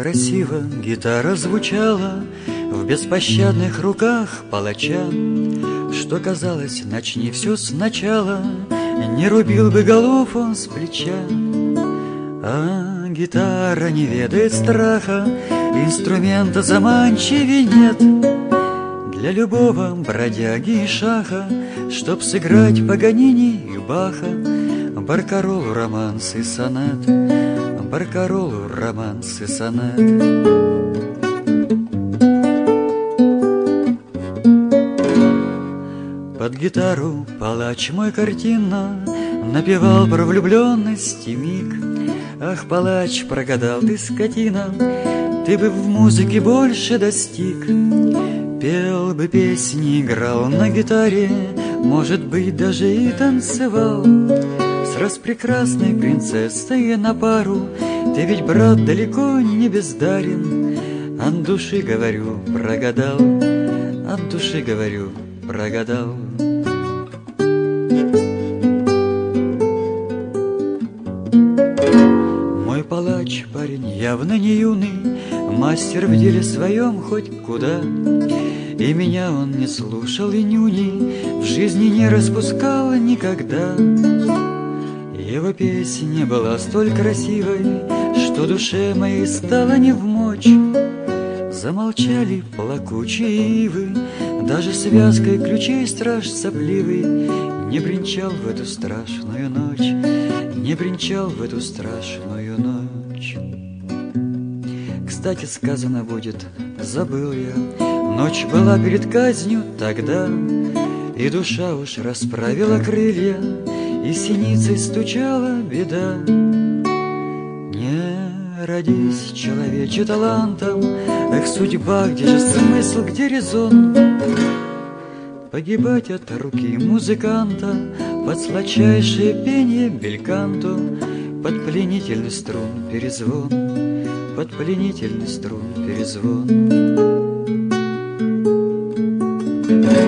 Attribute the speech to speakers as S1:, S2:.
S1: красиво гитара звучала в беспощадных руках палача, что казалось, начни все сначала, не рубил бы голов он с плеча. А гитара не ведает страха, инструмента заманчивее нет для любого бродяги и шаха, чтоб сыграть Паганини и Баха, Баркаролу романс и сонет, Баркаролу романс и сонет. Под гитару палач мой картинно напевал про влюбленность и миг. Ах, палач, прогадал ты, скотина, ты бы в музыке больше достиг. Пел бы песни, играл на гитаре, может быть, даже и танцевал с распрекрасной принцессой на пару. Ты ведь, брат, далеко не бездарен. От души говорю, прогадал, от души говорю, прогадал. Мой палач, парень явно не юный, мастер в деле своем хоть куда. И меня он не слушал и нюни, в жизни не распускал никогда. Его песня была столь красивой, что душе моей стало невмочь. Замолчали плакучие ивы, даже связкой ключей страж сопливый не бренчал в эту страшную ночь, не бренчал в эту страшную ночь. Кстати, сказано будет, забыл я, ночь была перед казнью тогда, и душа уж расправила крылья, и синицей стучала беда. Не родись, человече, талантом, эх, судьба, где же смысл, где резон? Погибать от руки музыканта под сладчайшее пение бельканту, под пленительный струн перезвон, под пленительный струн перезвон.